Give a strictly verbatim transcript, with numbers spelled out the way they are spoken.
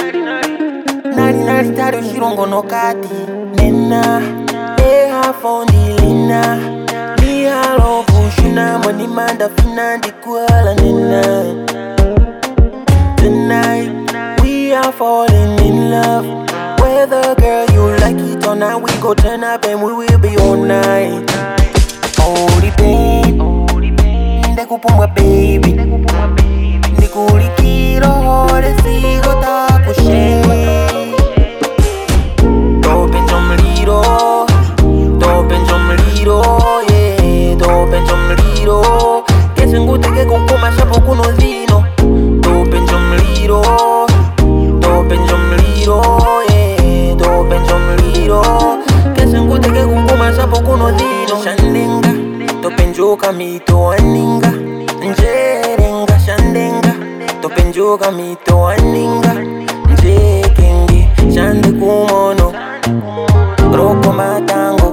Nari nari taro shirongo no kati Nena, eha fondi lina Ni halo kushina Mani manda fina di kuala nena Tonight, we are falling in love Whether girl you like it or not We go turn up and we will be all night Holy babe Ndekupumwa baby Ndikulikiro hore sigo takushe Topen jomliro Topen jomliro Yeah, topen jomliro Kese nguteke kukuma shapo kuno vino Topen jomliro Topen jomliro Yeah, topen jomliro Kese nguteke kukuma shapo kuno vino Shandenga Topen joka mito aninga Njerenga shandenga Topen joka mito aninga Njekengi shande kumono Roko matango